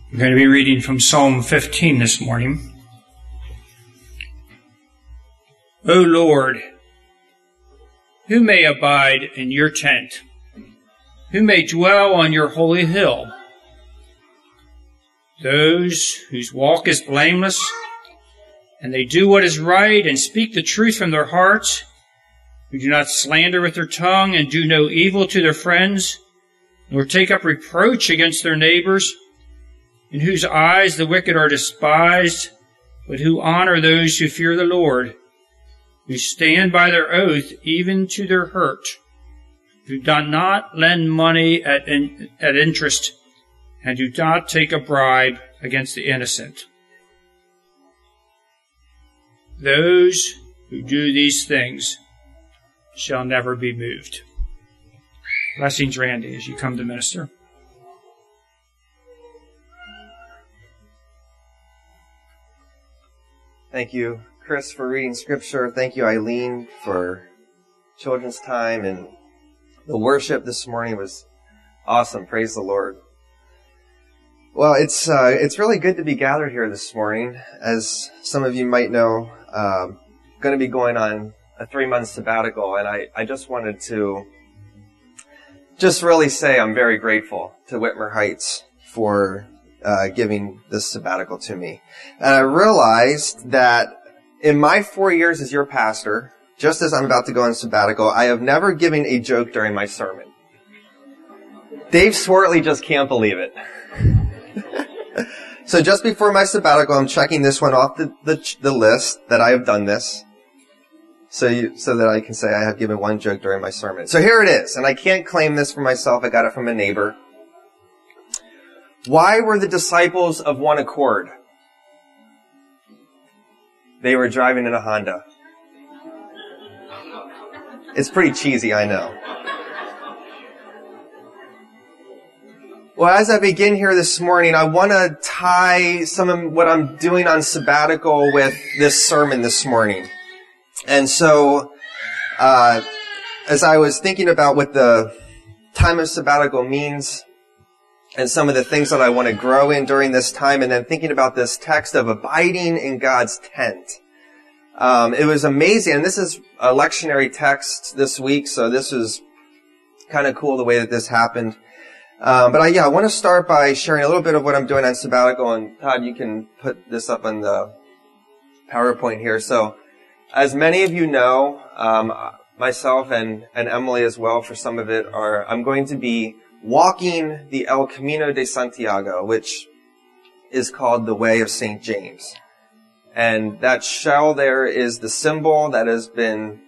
I'm going to be reading from Psalm 15 this morning. O Lord, who may abide in your tent? Who may dwell on your holy hill? Those whose walk is blameless, and they do what is right and speak the truth from their hearts, who do not slander with their tongue and do no evil to their friends, nor take up reproach against their neighbors, in whose eyes the wicked are despised, but who honor those who fear the Lord, who stand by their oath even to their hurt, who do not lend money at interest, and do not take a bribe against the innocent. Those who do these things shall never be moved. Blessings, Randy, as you come to minister. Thank you, Chris, for reading Scripture. Thank you, Eileen, for children's time. And the worship this morning was awesome. Praise the Lord. Well, it's really good to be gathered here this morning. As some of you might know, going to be going on a 3-month sabbatical. And I just wanted to just really say I'm very grateful to Whitmer Heights for giving this sabbatical to me. And I realized that in my 4 years as your pastor, just as I'm about to go on sabbatical, I have never given a joke during my sermon. Dave Swartley just can't believe it. So just before my sabbatical, I'm checking this one off the list that I have done this, so that I can say I have given one joke during my sermon. So here it is, and I can't claim this for myself. I got it from a neighbor. Why were the disciples of one accord? They were driving in a Honda. It's pretty cheesy, I know. Well, as I begin here this morning, I want to tie some of what I'm doing on sabbatical with this sermon this morning. And so, as I was thinking about what the time of sabbatical means, and some of the things that I want to grow in during this time, and then thinking about this text of abiding in God's tent. It was amazing, and this is a lectionary text this week, so this is kind of cool the way that this happened. But I want to start by sharing a little bit of what I'm doing on sabbatical, and Todd, you can put this up on the PowerPoint here. So, as many of you know, myself and Emily as well, for some of it, I'm going to be walking the El Camino de Santiago, which is called the Way of St. James. And that shell there is the symbol that has been,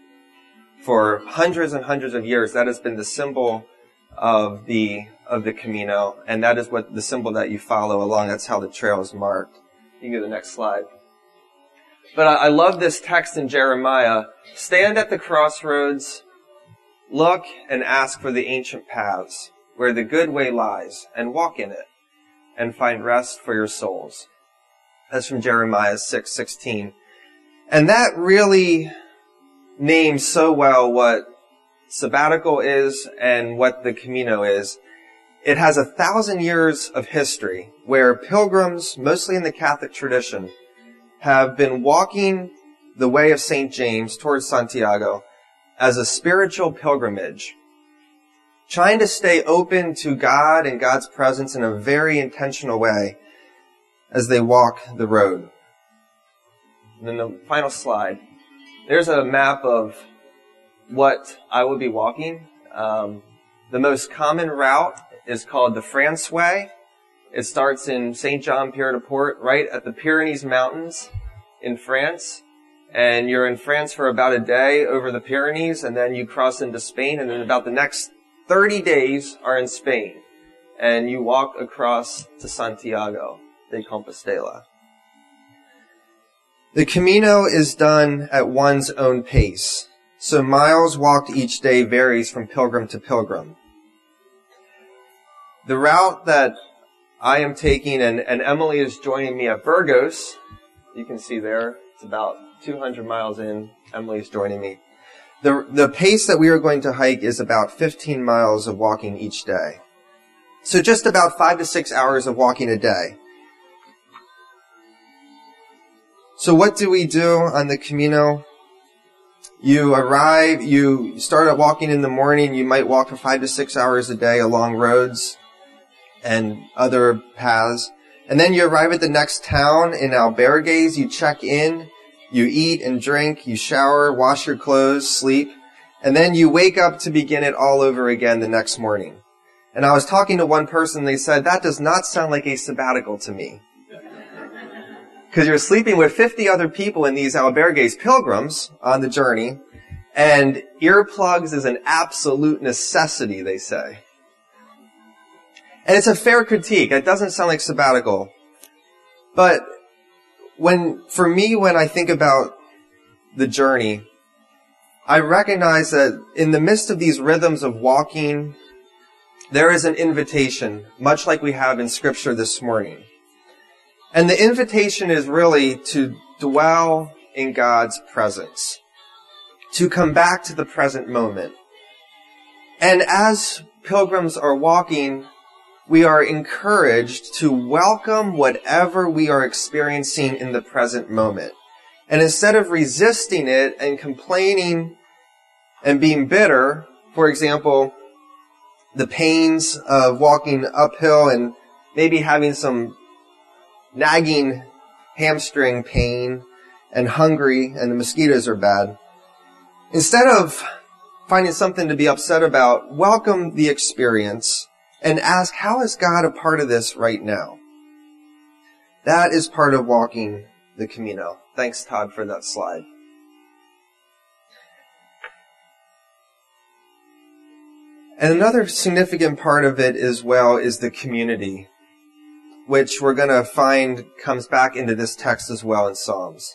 for hundreds and hundreds of years, that has been the symbol of the Camino. And that is what the symbol that you follow along. That's how the trail is marked. You can go to the next slide. But I love this text in Jeremiah. Stand at the crossroads, look and ask for the ancient paths, where the good way lies, and walk in it, and find rest for your souls. That's from Jeremiah 6:16. And that really names so well what sabbatical is and what the Camino is. It has 1,000 years of history where pilgrims, mostly in the Catholic tradition, have been walking the way of St. James towards Santiago as a spiritual pilgrimage, trying to stay open to God and God's presence in a very intentional way as they walk the road. And then the final slide. There's a map of what I will be walking. The most common route is called the France Way. It starts in Saint John Pierre de Port, right at the Pyrenees Mountains in France. And you're in France for about a day over the Pyrenees, and then you cross into Spain, and then about the next 30 days are in Spain. And you walk across to Santiago de Compostela. The Camino is done at one's own pace, so miles walked each day varies from pilgrim to pilgrim. The route that I am taking, and Emily is joining me at Burgos, you can see there, it's about 200 miles in, Emily's joining me. The pace that we are going to hike is about 15 miles of walking each day. So just about 5 to 6 hours of walking a day. So what do we do on the Camino? You arrive, you start out walking in the morning. You might walk for 5 to 6 hours a day along roads and other paths. And then you arrive at the next town in albergues. You check in, you eat and drink, you shower, wash your clothes, sleep. And then you wake up to begin it all over again the next morning. And I was talking to one person, they said, that does not sound like a sabbatical to me. Because you're sleeping with 50 other people in these albergues, pilgrims on the journey, and earplugs is an absolute necessity, they say. And it's a fair critique. It doesn't sound like sabbatical. But for me, when I think about the journey, I recognize that in the midst of these rhythms of walking, there is an invitation, much like we have in Scripture this morning. And the invitation is really to dwell in God's presence, to come back to the present moment. And as pilgrims are walking, we are encouraged to welcome whatever we are experiencing in the present moment. And instead of resisting it and complaining and being bitter, for example, the pains of walking uphill and maybe having some nagging hamstring pain and hungry and the mosquitoes are bad. Instead of finding something to be upset about, welcome the experience and ask, how is God a part of this right now? That is part of walking the Camino. Thanks, Todd, for that slide. And another significant part of it as well is the community, which we're going to find comes back into this text as well in Psalms.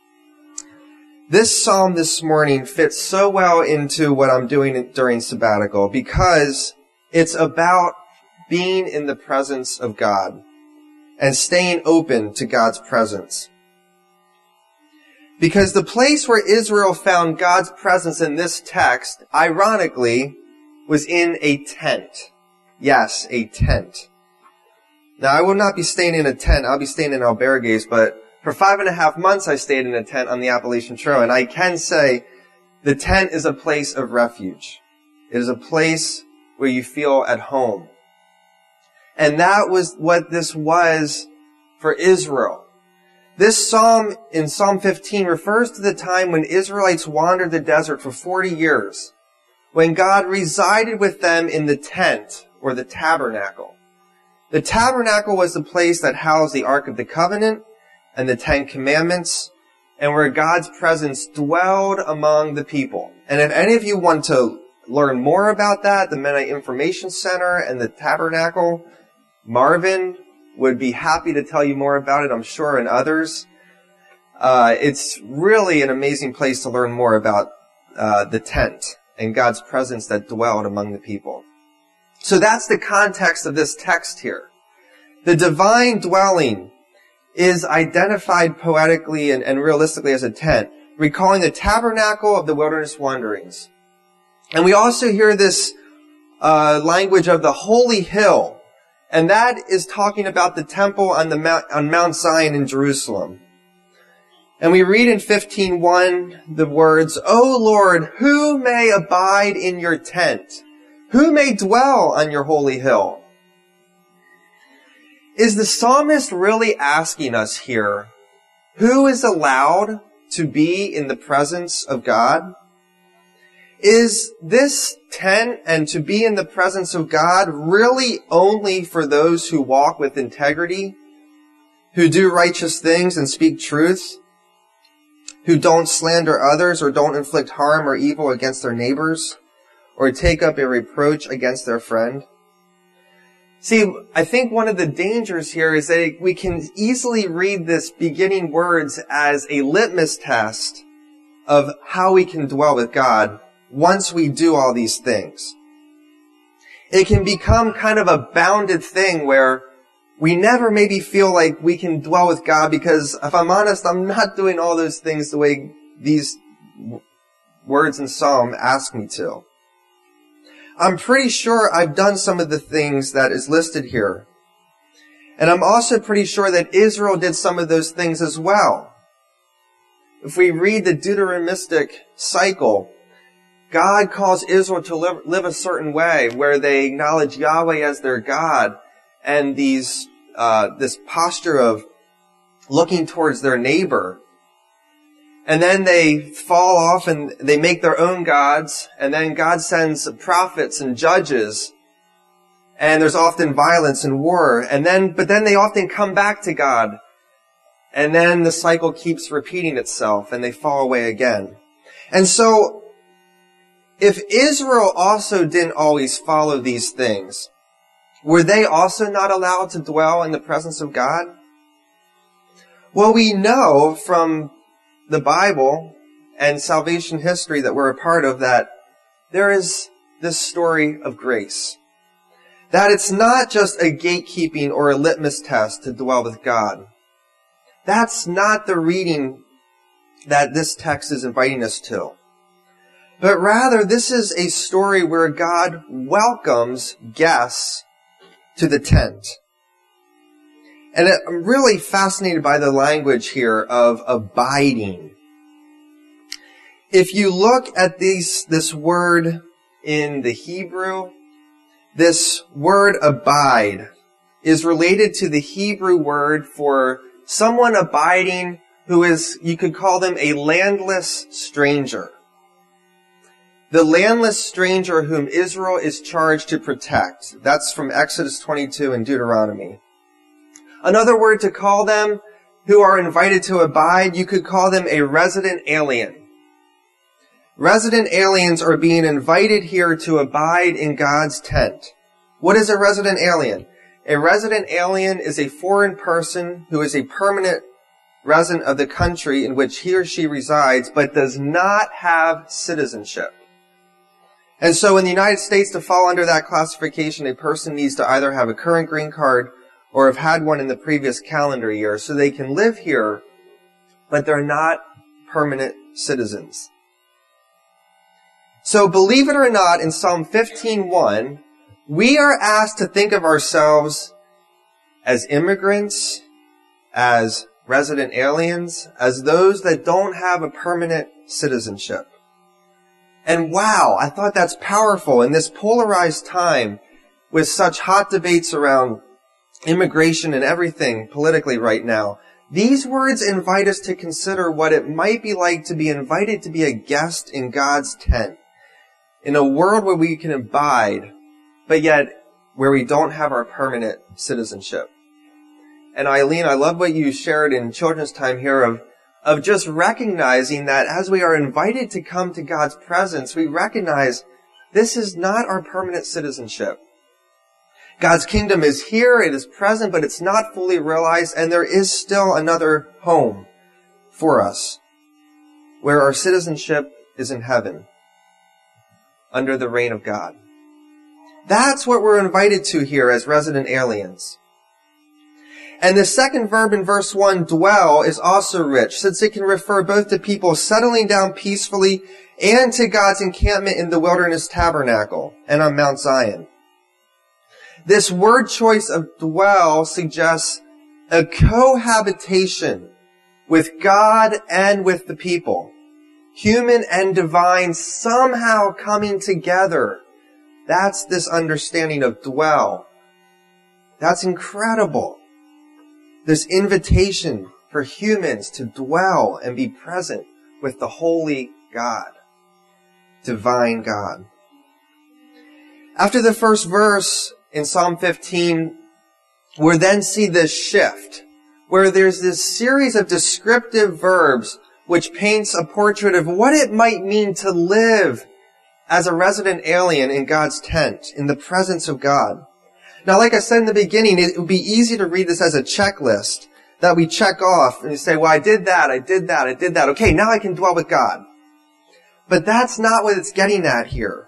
This psalm this morning fits so well into what I'm doing during sabbatical because it's about being in the presence of God and staying open to God's presence. Because the place where Israel found God's presence in this text, ironically, was in a tent. Yes, a tent. Now, I will not be staying in a tent. I'll be staying in albergues, but for 5.5 months I stayed in a tent on the Appalachian Trail, and I can say the tent is a place of refuge. It is a place where you feel at home. And that was what this was for Israel. This psalm in Psalm 15 refers to the time when Israelites wandered the desert for 40 years, when God resided with them in the tent or the tabernacle. The tabernacle was the place that housed the Ark of the Covenant and the Ten Commandments, and where God's presence dwelled among the people. And if any of you want to learn more about that, the Mennonite Information Center and the tabernacle, Marvin would be happy to tell you more about it, I'm sure, and others. It's really an amazing place to learn more about the tent and God's presence that dwelled among the people. So that's the context of this text here. The divine dwelling is identified poetically and realistically as a tent, recalling the tabernacle of the wilderness wanderings. And we also hear this language of the holy hill, and that is talking about the temple on Mount Zion in Jerusalem. And we read in 15:1 the words, "O Lord, who may abide in your tent? Who may dwell on your holy hill?" Is the psalmist really asking us here, who is allowed to be in the presence of God? Is this tent and to be in the presence of God really only for those who walk with integrity, who do righteous things and speak truth, who don't slander others or don't inflict harm or evil against their neighbors, or take up a reproach against their friend? See, I think one of the dangers here is that we can easily read this beginning words as a litmus test of how we can dwell with God once we do all these things. It can become kind of a bounded thing where we never maybe feel like we can dwell with God because, if I'm honest, I'm not doing all those things the way these words in Psalm ask me to. I'm pretty sure I've done some of the things that is listed here. And I'm also pretty sure that Israel did some of those things as well. if we read the Deuteronomistic cycle, God calls Israel to live a certain way where they acknowledge Yahweh as their God, and this posture of looking towards their neighbor. And then they fall off and they make their own gods, and then God sends prophets and judges, and there's often violence and war, but then they often come back to God, and then the cycle keeps repeating itself, and they fall away again. And so, if Israel also didn't always follow these things, were they also not allowed to dwell in the presence of God? Well, we know from the Bible and salvation history that we're a part of that there is this story of grace. That it's not just a gatekeeping or a litmus test to dwell with God. That's not the reading that this text is inviting us to. But rather, this is a story where God welcomes guests to the tent. And I'm really fascinated by the language here of abiding. If you look at this word in the Hebrew, this word abide is related to the Hebrew word for someone abiding who is, you could call them a landless stranger. The landless stranger whom Israel is charged to protect. That's from Exodus 22 and Deuteronomy. Another word to call them who are invited to abide, you could call them a resident alien. Resident aliens are being invited here to abide in God's tent. What is a resident alien? A resident alien is a foreign person who is a permanent resident of the country in which he or she resides, but does not have citizenship. And so in the United States, to fall under that classification, a person needs to either have a current green card or have had one in the previous calendar year, so they can live here, but they're not permanent citizens. So believe it or not, in Psalm 15:1, we are asked to think of ourselves as immigrants, as resident aliens, as those that don't have a permanent citizenship. And wow, I thought that's powerful in this polarized time with such hot debates around immigration and everything politically right now. These words invite us to consider what it might be like to be invited to be a guest in God's tent, in a world where we can abide, but yet where we don't have our permanent citizenship. And Eileen, I love what you shared in children's time here of just recognizing that as we are invited to come to God's presence, we recognize this is not our permanent citizenship. God's kingdom is here, it is present, but it's not fully realized, and there is still another home for us, where our citizenship is in heaven, under the reign of God. That's what we're invited to here as resident aliens. And the second verb in verse 1, dwell, is also rich, since it can refer both to people settling down peacefully and to God's encampment in the wilderness tabernacle and on Mount Zion. This word choice of dwell suggests a cohabitation with God and with the people. Human and divine somehow coming together. That's this understanding of dwell. That's incredible. This invitation for humans to dwell and be present with the holy God, divine God. After the first verse in Psalm 15, we then see this shift, where there's this series of descriptive verbs which paints a portrait of what it might mean to live as a resident alien in God's tent, in the presence of God. Now, like I said in the beginning, it would be easy to read this as a checklist that we check off and you say, well, I did that, I did that, I did that. Okay, now I can dwell with God. But that's not what it's getting at here.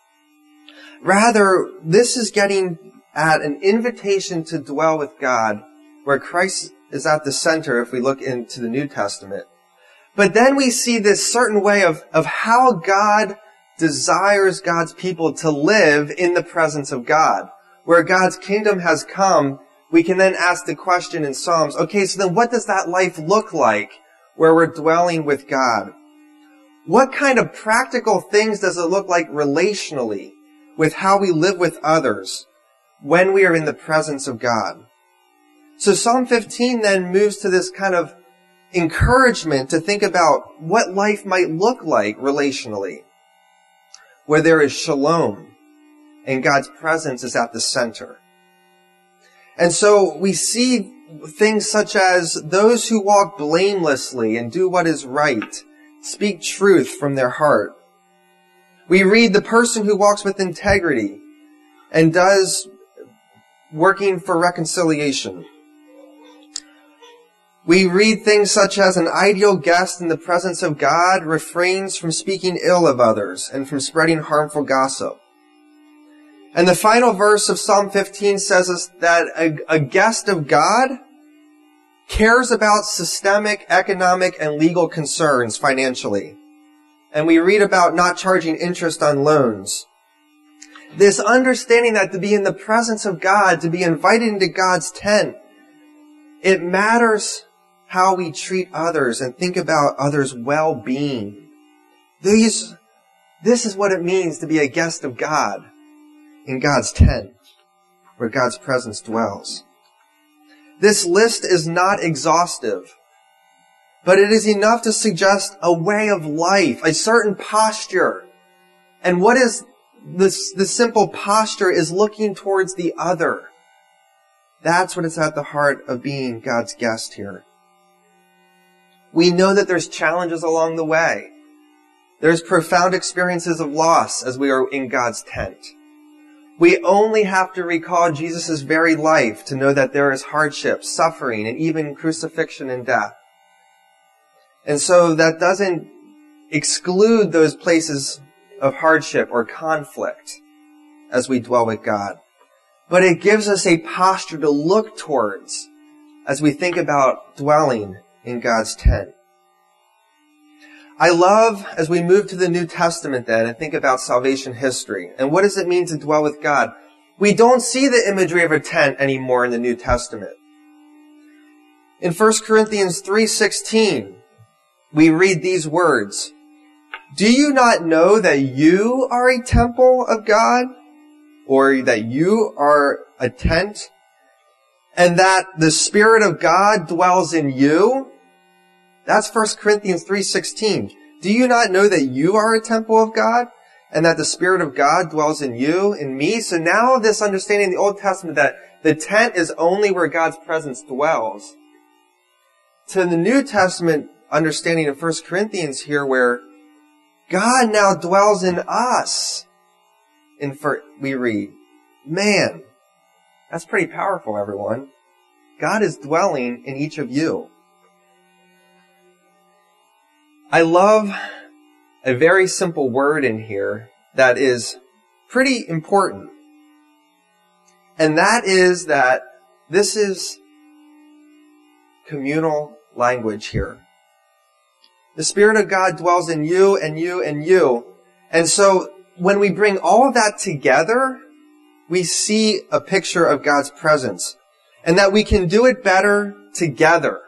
Rather, this is getting at an invitation to dwell with God, where Christ is at the center if we look into the New Testament. But then we see this certain way of how God desires God's people to live in the presence of God. Where God's kingdom has come, we can then ask the question in Psalms, okay, so then what does that life look like where we're dwelling with God? What kind of practical things does it look like relationally with how we live with others when we are in the presence of God? So Psalm 15 then moves to this kind of encouragement to think about what life might look like relationally, where there is shalom and God's presence is at the center. And so we see things such as those who walk blamelessly and do what is right, speak truth from their heart. We read the person who walks with integrity and does working for reconciliation. We read things such as an ideal guest in the presence of God refrains from speaking ill of others and from spreading harmful gossip. And the final verse of Psalm 15 says us that a guest of God cares about systemic, economic, and legal concerns financially. And we read about not charging interest on loans. This understanding that to be in the presence of God, to be invited into God's tent, it matters how we treat others and think about others' well-being. This is what it means to be a guest of God in God's tent, where God's presence dwells. This list is not exhaustive, but it is enough to suggest a way of life, a certain posture. And what is this? The simple posture is looking towards the other. That's what is at the heart of being God's guest here. We know that there's challenges along the way. There's profound experiences of loss as we are in God's tent. We only have to recall Jesus' very life to know that there is hardship, suffering, and even crucifixion and death. And so that doesn't exclude those places of hardship or conflict as we dwell with God. But it gives us a posture to look towards as we think about dwelling in God's tent. I love, as we move to the New Testament then and think about salvation history, and what does it mean to dwell with God? We don't see the imagery of a tent anymore in the New Testament. In 1 Corinthians 3:16, we read these words, "Do you not know that you are a temple of God, or that you are a tent, and that the Spirit of God dwells in you?" That's 1 Corinthians 3:16. Do you not know that you are a temple of God and that the Spirit of God dwells in you, in me? So now this understanding in the Old Testament that the tent is only where God's presence dwells, to the New Testament understanding of 1 Corinthians here where God now dwells in us. We read, man, that's pretty powerful, everyone. God is dwelling in each of you. I love a very simple word in here that is pretty important. And that is that this is communal language here. The Spirit of God dwells in you and you and you. And so when we bring all of that together, we see a picture of God's presence. And that we can do it better together.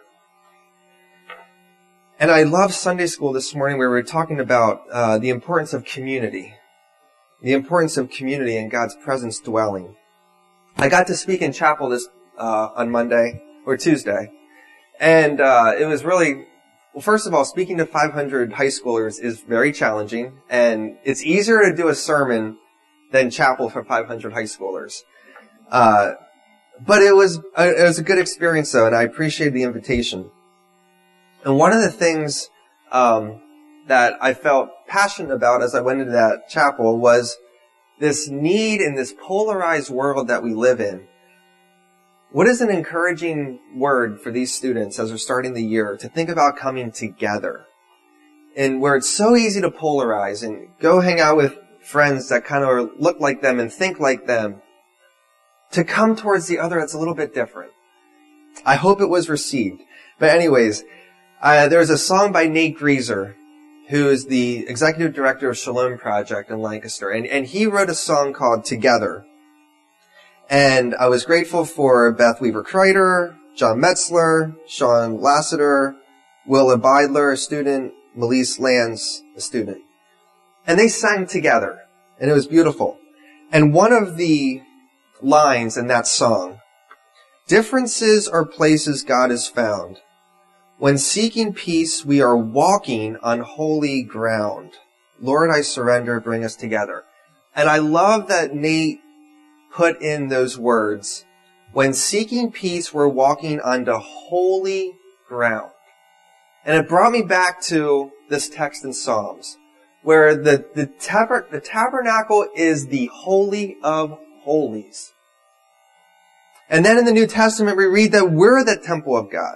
And I love Sunday school this morning where we were talking about the importance of community. The importance of community and God's presence dwelling. I got to speak in chapel this on Monday or Tuesday. And it was really, well, first of all, speaking to 500 high schoolers is very challenging. And it's easier to do a sermon than chapel for 500 high schoolers. But it was a good experience though, and I appreciate the invitation. And one of the things that I felt passionate about as I went into that chapel was this need in this polarized world that we live in. What is an encouraging word for these students as they're starting the year to think about coming together? And where it's so easy to polarize and go hang out with friends that kind of look like them and think like them, to come towards the other that's a little bit different. I hope it was received. But anyways, there's a song by Nate Grieser, who is the executive director of Shalom Project in Lancaster. And he wrote a song called Together. And I was grateful for Beth Weaver Kreider, John Metzler, Sean Lassiter, Willa Beidler, a student, Melise Lands, a student. And they sang together, and it was beautiful. And one of the lines in that song, differences are places God is found. When seeking peace, we are walking on holy ground. Lord, I surrender, bring us together. And I love that Nate put in those words. When seeking peace, we're walking onto holy ground. And it brought me back to this text in Psalms, where the tabernacle is the holy of holies. And then in the New Testament, we read that we're the temple of God.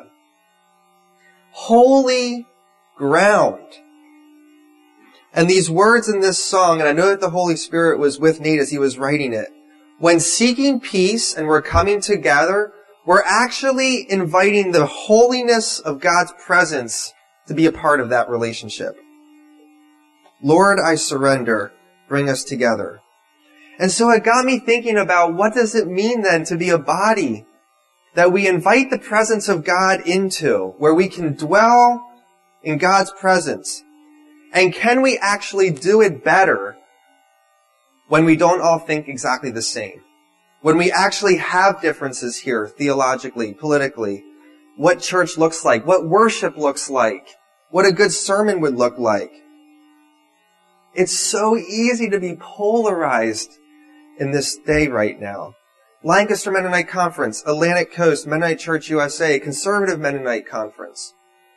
Holy ground. And these words in this song, and I know that the Holy Spirit was with Nate as he was writing it, when seeking peace and we're coming together, we're actually inviting the holiness of God's presence to be a part of that relationship. Lord, I surrender. Bring us together. And so it got me thinking about what does it mean then to be a body that we invite the presence of God into, where we can dwell in God's presence. And can we actually do it better when we don't all think exactly the same? When we actually have differences here, theologically, politically, what church looks like, what worship looks like, what a good sermon would look like. It's so easy to be polarized in this day right now. Lancaster Mennonite Conference, Atlantic Coast, Mennonite Church USA, Conservative Mennonite Conference.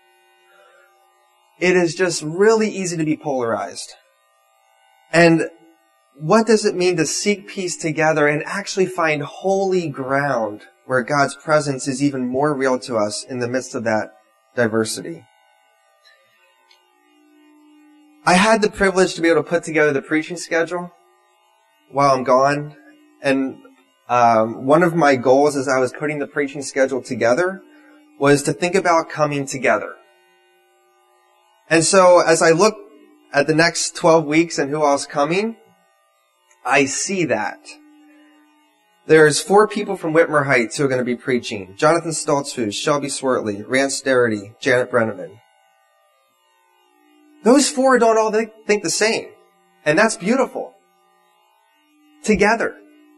It is just really easy to be polarized. And what does it mean to seek peace together and actually find holy ground where God's presence is even more real to us in the midst of that diversity? I had the privilege to be able to put together the preaching schedule while I'm gone. And one of my goals as I was putting the preaching schedule together was to think about coming together. And so as I look at the next 12 weeks and who else coming, I see that. There's 4 people from Whitmer Heights who are going to be preaching. Jonathan Stoltzfus, Shelby Swartley, Rand Starity, Janet Brenneman. Those 4 don't all think the same. And that's beautiful. Together.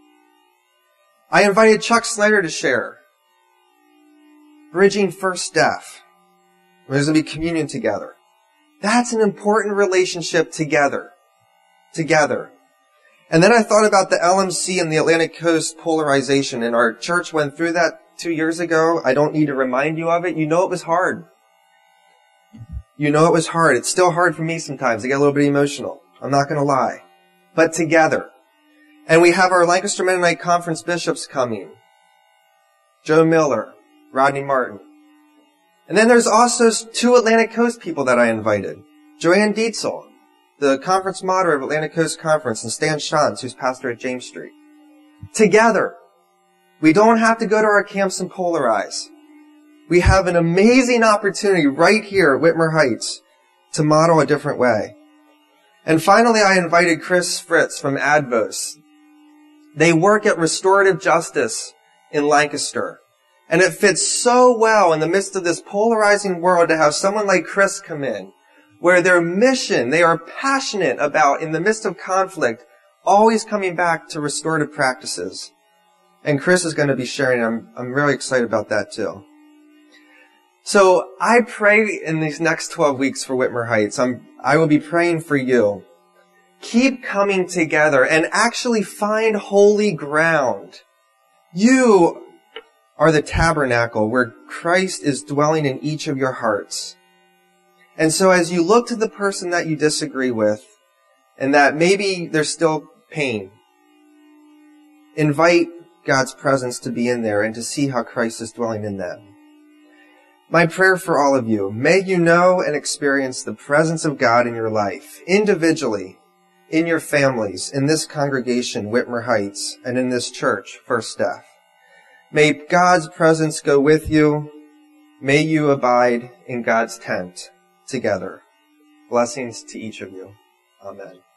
I invited Chuck Snyder to share. Bridging First Deaf. There's going to be communion together. That's an important relationship together. Together. And then I thought about the LMC and the Atlantic Coast polarization, and our church went through that 2 years ago. I don't need to remind you of it. You know it was hard. You know it was hard. It's still hard for me sometimes. I get a little bit emotional. I'm not going to lie. But together. And we have our Lancaster Mennonite Conference bishops coming. Joe Miller, Rodney Martin. And then there's also 2 Atlantic Coast people that I invited. Joanne Dietzel, the conference moderator of Atlantic Coast Conference, and Stan Shantz, who's pastor at James Street. Together. We don't have to go to our camps and polarize. We have an amazing opportunity right here at Whitmer Heights to model a different way. And finally, I invited Chris Fritz from Advos. They work at Restorative Justice in Lancaster. And it fits so well in the midst of this polarizing world to have someone like Chris come in, where their mission, they are passionate about, in the midst of conflict, always coming back to restorative practices. And Chris is going to be sharing. I'm really excited about that too. So I pray in these next 12 weeks for Whitmer Heights. I will be praying for you. Keep coming together and actually find holy ground. You are the tabernacle where Christ is dwelling in each of your hearts. And so as you look to the person that you disagree with, and that maybe there's still pain, invite God's presence to be in there and to see how Christ is dwelling in them. My prayer for all of you, may you know and experience the presence of God in your life, individually, in your families, in this congregation, Whitmer Heights, and in this church, First Deaf. May God's presence go with you. May you abide in God's tent together. Blessings to each of you. Amen.